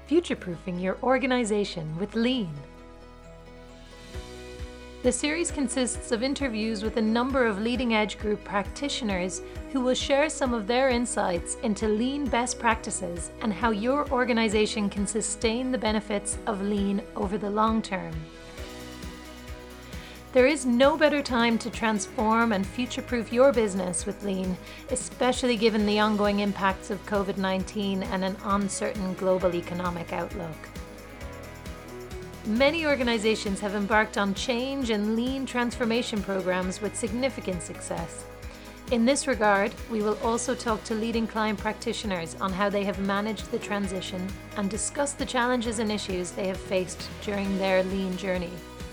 Future-proofing your organization with Lean. The series consists of interviews with a number of leading-edge group practitioners who will share some of their insights into Lean best practices and how your organization can sustain the benefits of Lean over the long term. There is no better time to transform and future-proof your business with Lean, especially given the ongoing impacts of COVID-19 and an uncertain global economic outlook. Many organizations have embarked on change and Lean transformation programs with significant success. In this regard, we will also talk to leading client practitioners on how they have managed the transition and discuss the challenges and issues they have faced during their Lean journey.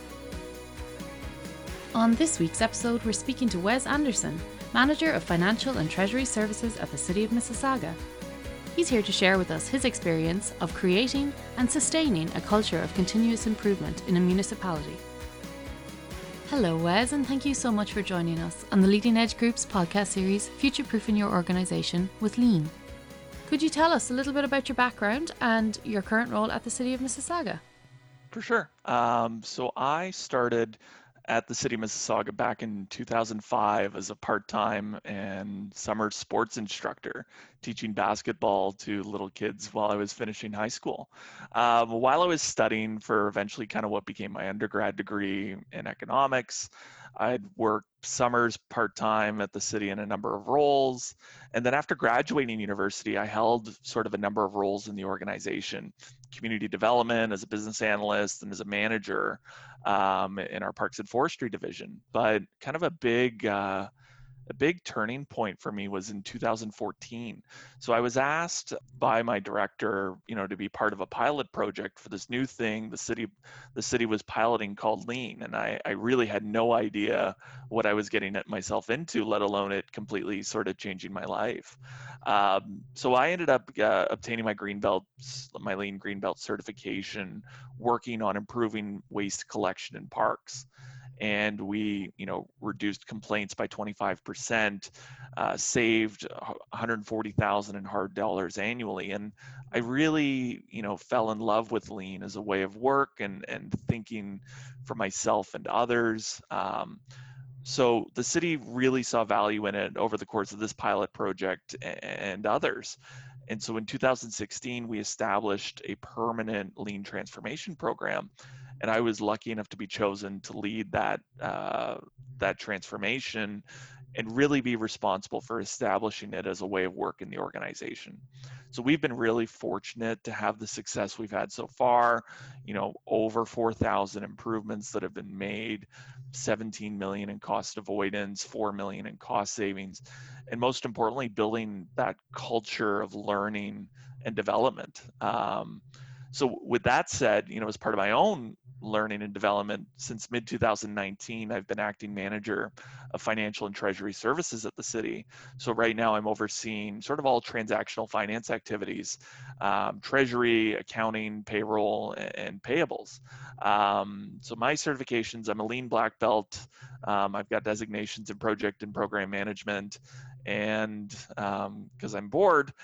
On this week's episode, we're speaking to Wes Anderson, Manager of Financial and Treasury Services at the City of Mississauga. He's here to share with us his experience of creating and sustaining a culture of continuous improvement in a municipality. Hello, Wes, and thank you so much for joining us on the Leading Edge Group's podcast series, Future-Proofing Your Organisation with Lean. Could you tell us a little bit about your background and your current role at the City of Mississauga? For sure. So I started at the City of Mississauga back in 2005 as a part-time and summer sports instructor, teaching basketball to little kids while I was finishing high school. While I was studying for eventually kind of what became my undergrad degree in economics, I'd worked summers part-time at the city in a number of roles. And then after graduating university, I held sort of a number of roles in the organization, community development as a business analyst and as a manager in our Parks and Forestry division. But kind of a big turning point for me was in 2014. So I was asked by my director, to be part of a pilot project for this new thing the city was piloting called Lean. And I really had no idea what I was getting myself into, let alone it completely sort of changing my life. So I ended up obtaining my my Lean Green Belt certification, working on improving waste collection in parks. And we, reduced complaints by 25%, saved $140,000 in hard dollars annually. And I really, fell in love with Lean as a way of work and thinking for myself and others. So the city really saw value in it over the course of this pilot project and others. And so in 2016, we established a permanent Lean transformation program. And I was lucky enough to be chosen to lead that transformation and really be responsible for establishing it as a way of work in the organization. So we've been really fortunate to have the success we've had so far, over 4,000 improvements that have been made, 17 million in cost avoidance, 4 million in cost savings, and most importantly, building that culture of learning and development. So with that said, as part of my own learning and development, since mid-2019, I've been acting manager of financial and treasury services at the city. So right now I'm overseeing sort of all transactional finance activities, treasury, accounting, payroll, and payables. So my certifications, I'm a Lean Black Belt. I've got designations in project and program management. And because I'm bored,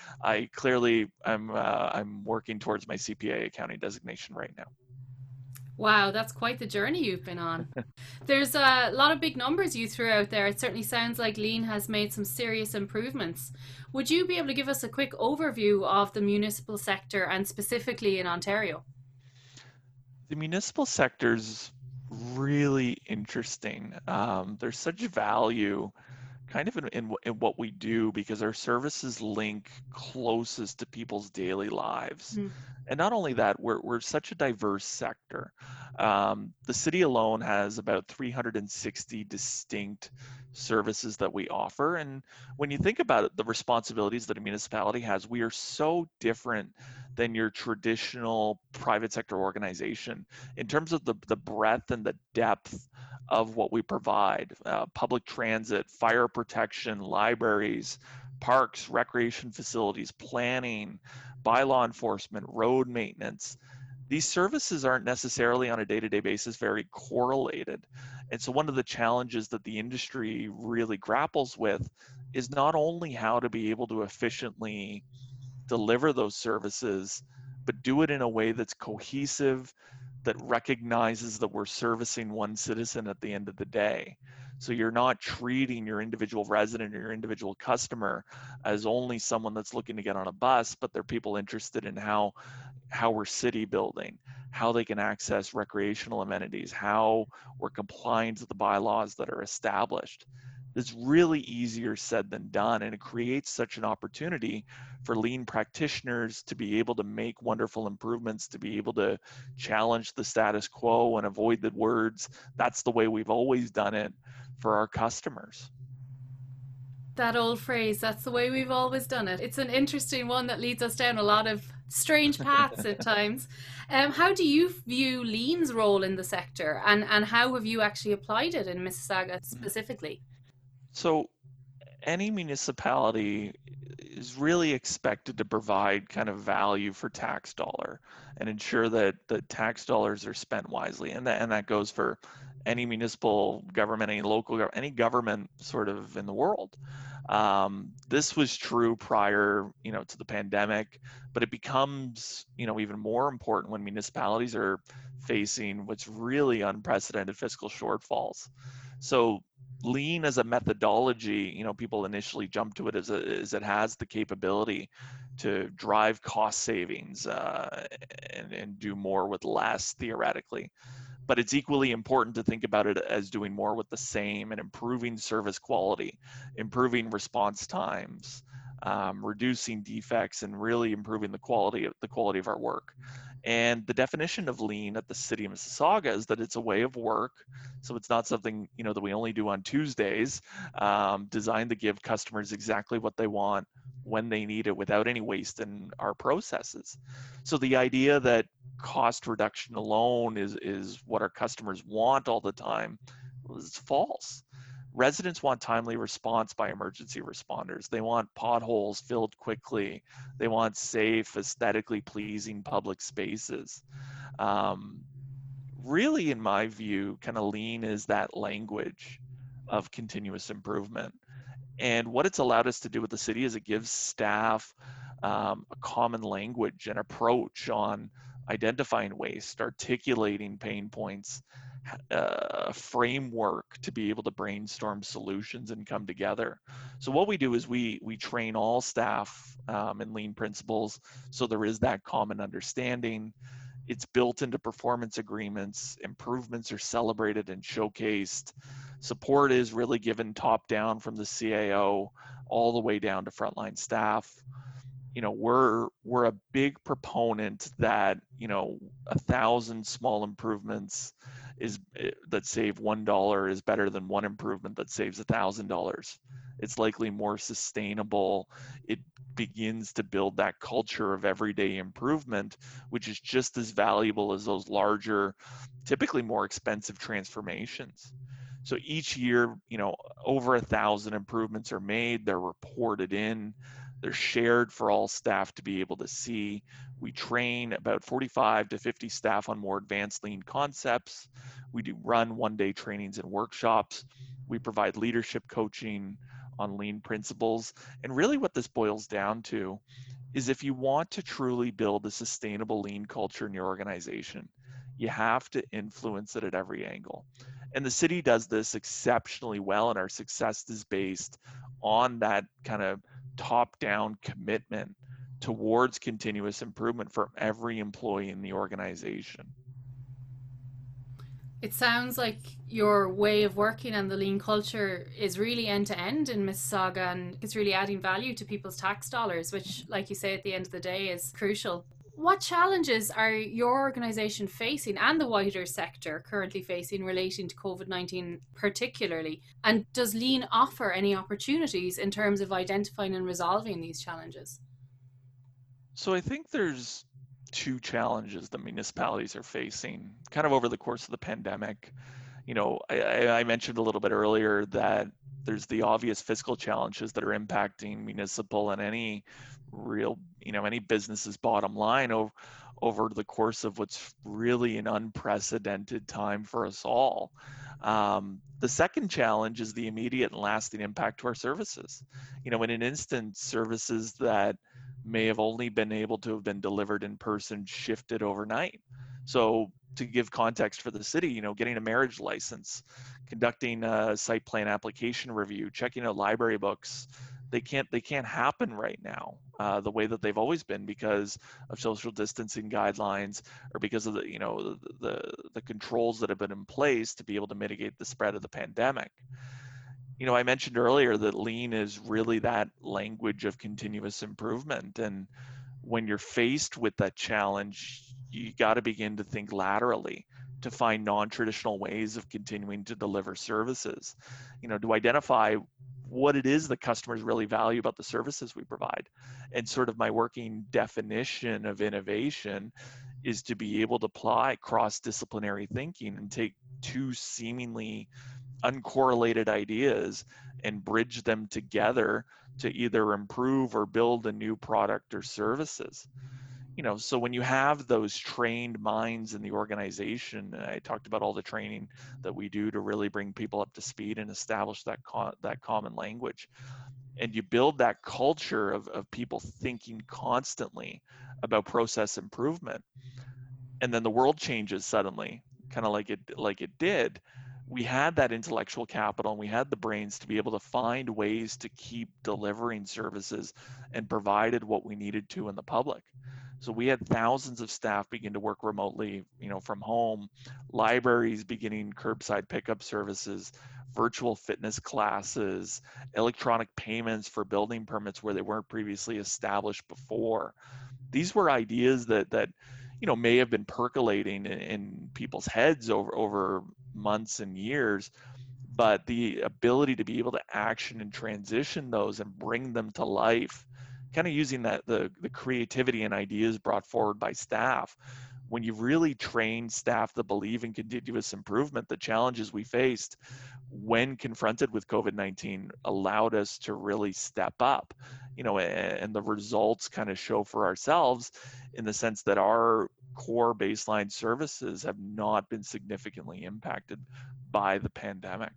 I'm working towards my CPA accounting designation right now. Wow, that's quite the journey you've been on. There's a lot of big numbers you threw out there. It certainly sounds like Lean has made some serious improvements. Would you be able to give us a quick overview of the municipal sector and specifically in Ontario? The municipal sector's really interesting. There's such value kind of in what we do because our services link closest to people's daily lives. And not only that, we're such a diverse sector. The city alone has about 360 distinct services that we offer. And when you think about it, the responsibilities that a municipality has, we are so different than your traditional private sector organization in terms of the breadth and the depth of what we provide. Public transit, fire protection, libraries, parks, recreation facilities, planning, bylaw enforcement, road maintenance. These services aren't necessarily on a day-to-day basis very correlated. And so one of the challenges that the industry really grapples with is not only how to be able to efficiently deliver those services, but do it in a way that's cohesive, that recognizes that we're servicing one citizen at the end of the day. So you're not treating your individual resident or your individual customer as only someone that's looking to get on a bus, but they're people interested in how we're city building, how they can access recreational amenities, how we're complying to the bylaws that are established. It's really easier said than done, and it creates such an opportunity for lean practitioners to be able to make wonderful improvements, to be able to challenge the status quo and avoid the words, "That's the way we've always done it," for our customers. That old phrase, "that's the way we've always done it." It's an interesting one that leads us down a lot of strange paths at times. How do you view lean's role in the sector, and how have you actually applied it in Mississauga specifically? So any municipality is really expected to provide kind of value for tax dollar and ensure that the tax dollars are spent wisely. And that goes for any municipal government, any local government, any government sort of in the world. This was true prior, to the pandemic, but it becomes, even more important when municipalities are facing what's really unprecedented fiscal shortfalls. So lean as a methodology, people initially jump to it as it has the capability to drive cost savings, and do more with less theoretically. But it's equally important to think about it as doing more with the same and improving service quality, improving response times, reducing defects, and really improving the quality of our work. And the definition of lean at the City of Mississauga is that it's a way of work. So it's not something that we only do on Tuesdays, designed to give customers exactly what they want when they need it without any waste in our processes. So the idea that cost reduction alone is what our customers want all the time is false. Residents want timely response by emergency responders. They want potholes filled quickly. They want safe, aesthetically pleasing public spaces. Um, Really, in my view, kind of lean is that language of continuous improvement. And what it's allowed us to do with the city is it gives staff a common language and approach on identifying waste, articulating pain points, a framework to be able to brainstorm solutions and come together. So what we do is we train all staff in lean principles, so there is that common understanding. It's built into performance agreements. Improvements are celebrated and showcased. Support is really given top down from the CAO all the way down to frontline staff. We're a big proponent that 1,000 small improvements that save $1 is better than one improvement that saves $1,000. It's likely more sustainable. It begins to build that culture of everyday improvement, which is just as valuable as those larger, typically more expensive transformations. So each year, over 1,000 improvements are made. They're reported in. They're shared for all staff to be able to see. We train about 45 to 50 staff on more advanced lean concepts. We do run one-day trainings and workshops. We provide leadership coaching on lean principles. And really what this boils down to is if you want to truly build a sustainable lean culture in your organization, you have to influence it at every angle. And the city does this exceptionally well, and our success is based on that kind of top-down commitment towards continuous improvement for every employee in the organization. It sounds like your way of working and the lean culture is really end to end in Mississauga, and it's really adding value to people's tax dollars, which, like you say, at the end of the day is crucial. What challenges are your organisation facing and the wider sector currently facing relating to COVID-19 particularly? And does lean offer any opportunities in terms of identifying and resolving these challenges? So I think there's two challenges that municipalities are facing kind of over the course of the pandemic. I mentioned a little bit earlier that there's the obvious fiscal challenges that are impacting municipal and any real, any business's bottom line over the course of what's really an unprecedented time for us all. The second challenge is the immediate and lasting impact to our services. In an instance, services that may have only been able to have been delivered in person, shifted overnight. So to give context for the city, getting a marriage license, conducting a site plan application review, checking out library books, they can't happen right now the way that they've always been because of social distancing guidelines or because of the controls that have been in place to be able to mitigate the spread of the pandemic. I mentioned earlier that lean is really that language of continuous improvement. And when you're faced with that challenge, you got to begin to think laterally to find non-traditional ways of continuing to deliver services, to identify what it is that customers really value about the services we provide. And sort of my working definition of innovation is to be able to apply cross-disciplinary thinking and take two seemingly uncorrelated ideas and bridge them together to either improve or build a new product or services. So when you have those trained minds in the organization, I talked about all the training that we do to really bring people up to speed and establish that common language, and you build that culture of people thinking constantly about process improvement, and then the world changes suddenly, kind of like it did. We had that intellectual capital and we had the brains to be able to find ways to keep delivering services and provided what we needed to in the public. So we had thousands of staff begin to work remotely, from home, libraries beginning curbside pickup services, virtual fitness classes, electronic payments for building permits where they weren't previously established before. These were ideas that may have been percolating in people's heads over months and years, but the ability to be able to action and transition those and bring them to life, kind of using the creativity and ideas brought forward by staff. When you really train staff that believe in continuous improvement, the challenges we faced when confronted with COVID-19 allowed us to really step up, and the results kind of show for ourselves in the sense that our core baseline services have not been significantly impacted by the pandemic.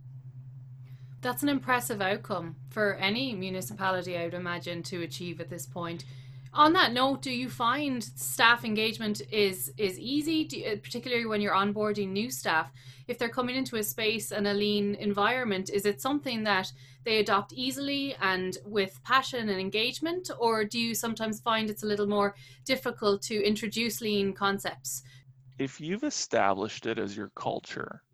That's an impressive outcome for any municipality, I would imagine, to achieve at this point. On that note, do you find staff engagement is easy, particularly when you're onboarding new staff? If they're coming into a space and a lean environment, is it something that they adopt easily and with passion and engagement, or do you sometimes find it's a little more difficult to introduce lean concepts? If you've established it as your culture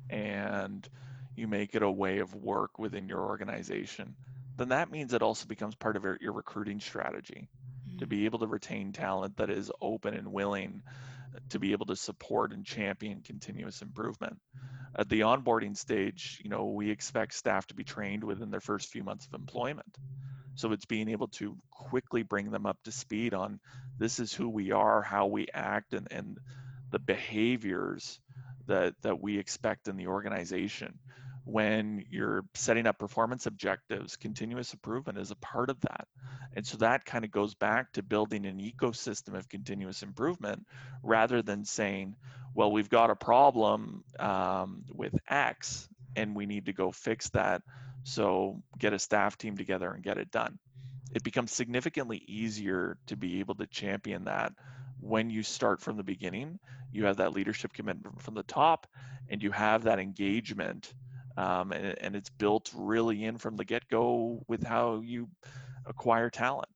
and you make it a way of work within your organization, then that means it also becomes part of your recruiting strategy to be able to retain talent that is open and willing to be able to support and champion continuous improvement. At the onboarding stage, we expect staff to be trained within their first few months of employment. So it's being able to quickly bring them up to speed on this is who we are, how we act, and the behaviors that we expect in the organization. When you're setting up performance objectives, continuous improvement is a part of that. And so that kind of goes back to building an ecosystem of continuous improvement rather than saying, well, we've got a problem with X and we need to go fix that. So get a staff team together and get it done. It becomes significantly easier to be able to champion that when you start from the beginning. You have that leadership commitment from the top and you have that engagement. And it's built really in from the get-go with how you acquire talent.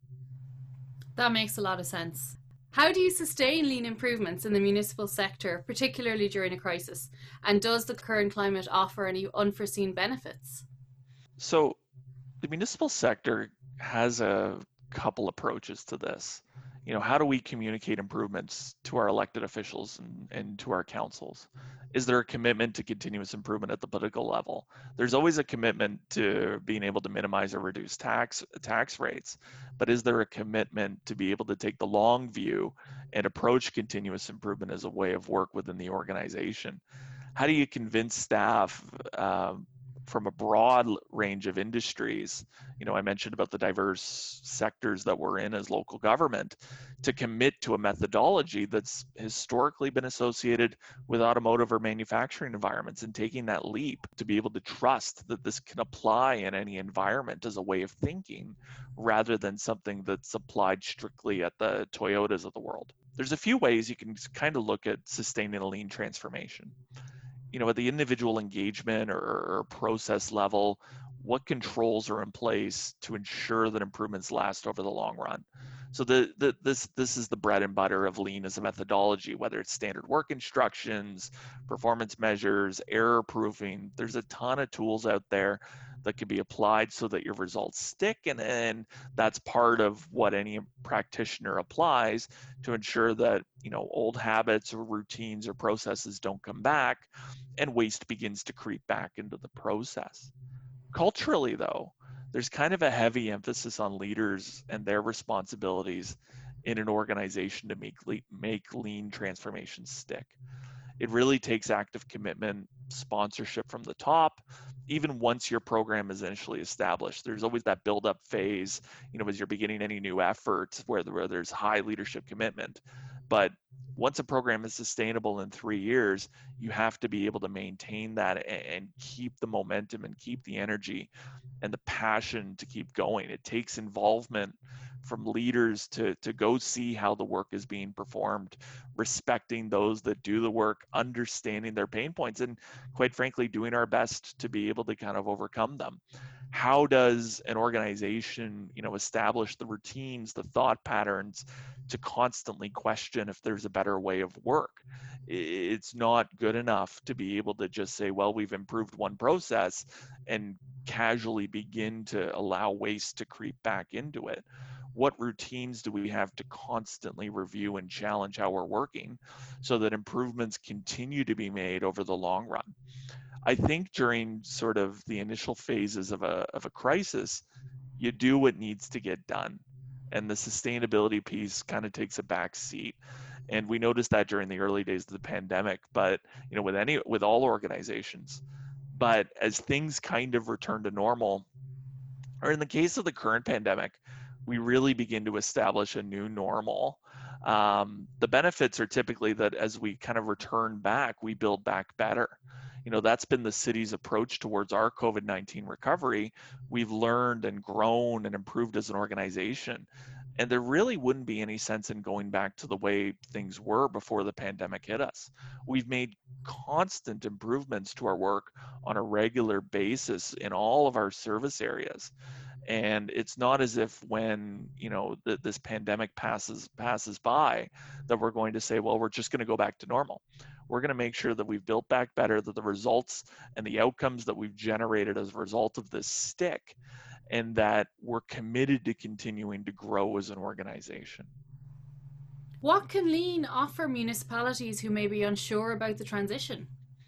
That makes a lot of sense. How do you sustain lean improvements in the municipal sector, particularly during a crisis? And does the current climate offer any unforeseen benefits? So the municipal sector has a couple approaches to this. How do we communicate improvements to our elected officials and to our councils? Is there a commitment to continuous improvement at the political level? There's always a commitment to being able to minimize or reduce tax rates, but is there a commitment to be able to take the long view and approach continuous improvement as a way of work within the organization? How do you convince staff from a broad range of industries. I mentioned about the diverse sectors that we're in as local government, to commit to a methodology that's historically been associated with automotive or manufacturing environments, and taking that leap to be able to trust that this can apply in any environment as a way of thinking, rather than something that's applied strictly at the Toyotas of the world. There's a few ways you can kind of look at sustaining a lean transformation. At the individual engagement or process level, what controls are in place to ensure that improvements last over the long run? So this is the bread and butter of lean as a methodology, whether it's standard work instructions, performance measures, error proofing. There's a ton of tools out there that can be applied so that your results stick, and that's part of what any practitioner applies to ensure that old habits or routines or processes don't come back and waste begins to creep back into the process. Culturally, though, there's kind of a heavy emphasis on leaders and their responsibilities in an organization to make lean transformation stick. It really takes active commitment, sponsorship from the top. Even once your program is initially established, there's always that build-up phase, as you're beginning any new effort where there's high leadership commitment. But once a program is sustainable in 3 years, you have to be able to maintain that and keep the momentum and keep the energy and the passion to keep going. It takes involvement from leaders to go see how the work is being performed, respecting those that do the work, understanding their pain points, and quite frankly, doing our best to be able to kind of overcome them. How does an organization, establish the routines, the thought patterns to constantly question if there's a better way of work? It's not good enough to be able to just say, well, we've improved one process and casually begin to allow waste to creep back into it. What routines do we have to constantly review and challenge how we're working so that improvements continue to be made over the long run? I think during sort of the initial phases of a crisis, you do what needs to get done, and the sustainability piece kind of takes a back seat. And we noticed that during the early days of the pandemic, but with all organizations. But as things kind of return to normal, or in the case of the current pandemic, we really begin to establish a new normal. The benefits are typically that as we kind of return back, we build back better. That's been the city's approach towards our COVID-19 recovery. We've learned and grown and improved as an organization. And there really wouldn't be any sense in going back to the way things were before the pandemic hit us. We've made constant improvements to our work on a regular basis in all of our service areas. And it's not as if when this pandemic passes by that we're going to say, well, we're just going to go back to normal. We're going to make sure that we've built back better, that the results and the outcomes that we've generated as a result of this stick, and that we're committed to continuing to grow as an organization. What can Lean offer municipalities who may be unsure about the transition?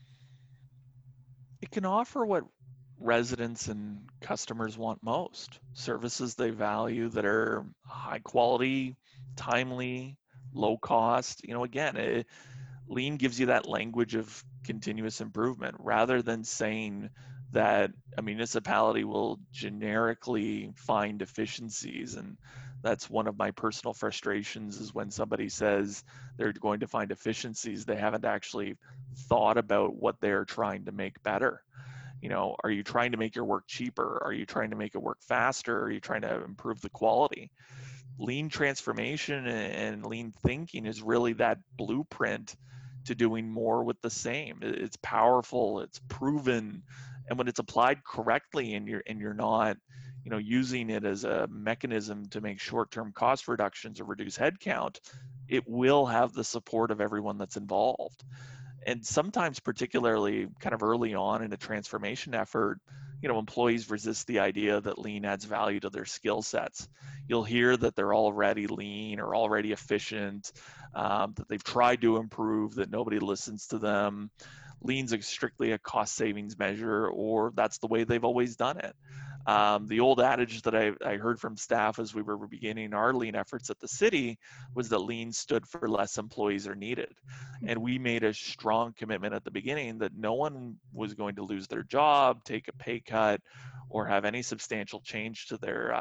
It can offer what residents and customers want most: services they value that are high quality, timely, low cost. Lean gives you that language of continuous improvement, rather than saying that a municipality will generically find efficiencies. And that's one of my personal frustrations, is when somebody says they're going to find efficiencies, they haven't actually thought about what they're trying to make better. Are you trying to make your work cheaper? Are you trying to make it work faster? Are you trying to improve the quality? Lean transformation and lean thinking is really that blueprint to doing more with the same. It's powerful, it's proven, and when it's applied correctly, and you're not using it as a mechanism to make short-term cost reductions or reduce headcount, it will have the support of everyone that's involved. And sometimes, particularly kind of early on in a transformation effort, employees resist the idea that lean adds value to their skill sets. You'll hear that they're already lean or already efficient, that they've tried to improve, that nobody listens to them. Lean's strictly a cost savings measure, or that's the way they've always done it. The old adage that I heard from staff as we were beginning our lean efforts at the city was that lean stood for less employees are needed. And we made a strong commitment at the beginning that no one was going to lose their job, take a pay cut, or have any substantial change to their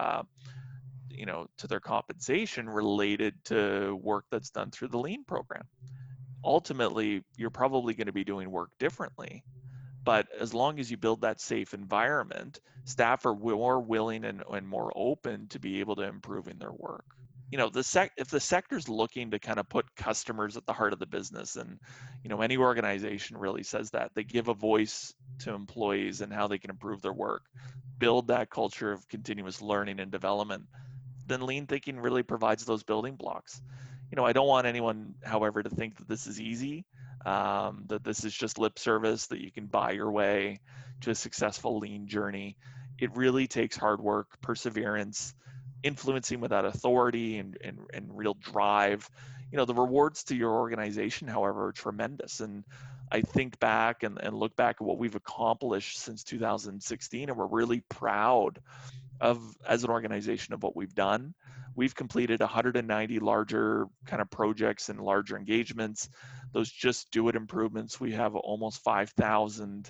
to their compensation related to work that's done through the lean program. Ultimately, you're probably going to be doing work differently, but as long as you build that safe environment, staff are more willing and more open to be able to improve in their work. If the sector's looking to kind of put customers at the heart of the business, and any organization really says that, they give a voice to employees and how they can improve their work, build that culture of continuous learning and development, then lean thinking really provides those building blocks. I don't want anyone, however, to think that this is easy, that this is just lip service, that you can buy your way to a successful lean journey. It really takes hard work, perseverance, influencing without authority, and real drive. The rewards to your organization, however, are tremendous. And I think back and look back at what we've accomplished since 2016, and we're really proud of, as an organization, of what we've done. We've completed 190 larger kind of projects and larger engagements. Those just do it improvements, we have almost 5,000.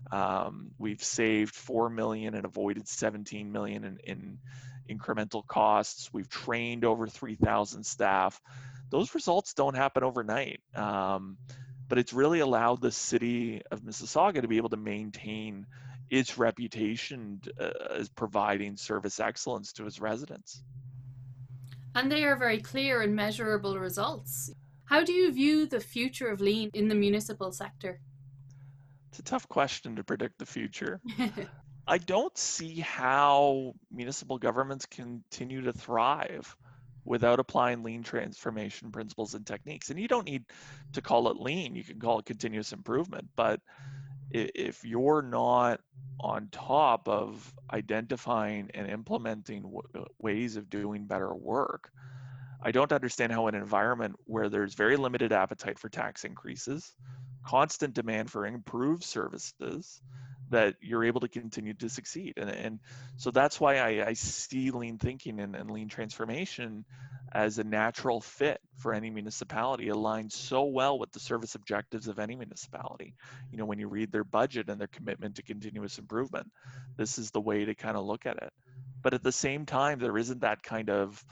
We've saved 4 million and avoided 17 million in incremental costs. We've trained over 3,000 staff. Those results don't happen overnight, but it's really allowed the city of Mississauga to be able to maintain its reputation as providing service excellence to its residents. And they are very clear and measurable results. How do you view the future of lean in the municipal sector? It's a tough question to predict the future. I don't see how municipal governments continue to thrive without applying lean transformation principles and techniques. And you don't need to call it lean, you can call it continuous improvement. But if you're not on top of identifying and implementing ways of doing better work, I don't understand how an environment where there's very limited appetite for tax increases, constant demand for improved services, that you're able to continue to succeed. And so that's why I see lean thinking and lean transformation as a natural fit for any municipality. It aligns so well with the service objectives of any municipality. When you read their budget and their commitment to continuous improvement, this is the way to kind of look at it. But at the same time, there isn't that kind of,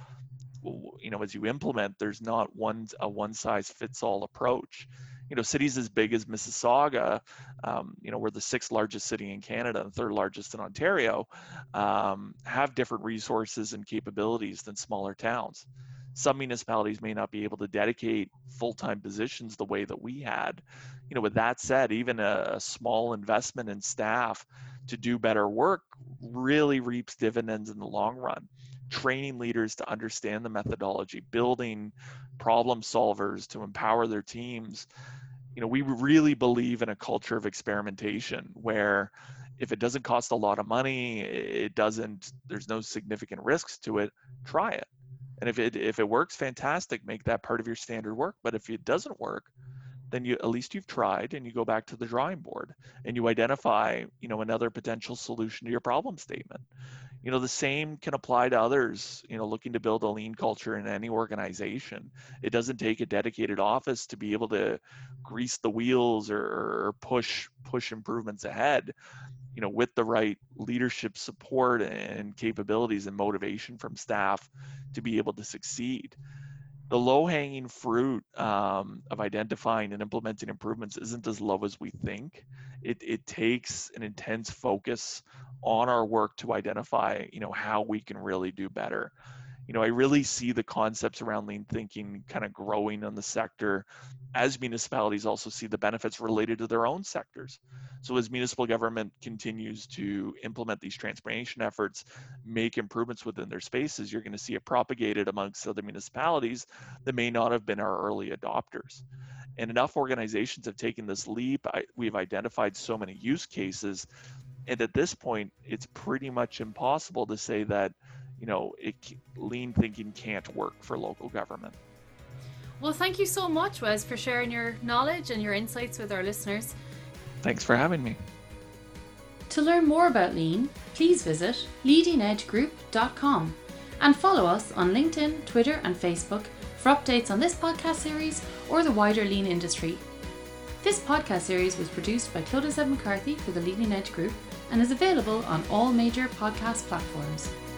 as you implement, there's not a one size fits all approach. Cities as big as Mississauga, we're the 6th largest city in Canada and 3rd largest in Ontario, have different resources and capabilities than smaller towns. Some municipalities may not be able to dedicate full-time positions the way that we had. With that said, even a small investment in staff to do better work really reaps dividends in the long run. Training leaders to understand the methodology, building problem solvers to empower their teams. We really believe in a culture of experimentation where if it doesn't cost a lot of money, there's no significant risks to it, try it. And if it works, fantastic, make that part of your standard work. But if it doesn't work, then at least you've tried, and you go back to the drawing board and you identify, another potential solution to your problem statement. The same can apply to others, looking to build a lean culture in any organization. It doesn't take a dedicated office to be able to grease the wheels or push improvements ahead, with the right leadership support and capabilities and motivation from staff to be able to succeed. The low-hanging fruit of identifying and implementing improvements isn't as low as we think. It takes an intense focus on our work to identify, how we can really do better. I really see the concepts around lean thinking kind of growing in the sector as municipalities also see the benefits related to their own sectors. So as municipal government continues to implement these transformation efforts, make improvements within their spaces, you're going to see it propagated amongst other municipalities that may not have been our early adopters. And enough organizations have taken this leap. We've identified so many use cases. And at this point, it's pretty much impossible to say that, lean thinking can't work for local government. Well, thank you so much, Wes, for sharing your knowledge and your insights with our listeners. Thanks for having me. To learn more about Lean, please visit leadingedgegroup.com and follow us on LinkedIn, Twitter and Facebook for updates on this podcast series or the wider Lean industry. This podcast series was produced by Clodagh Z. McCarthy for the Leading Edge Group and is available on all major podcast platforms.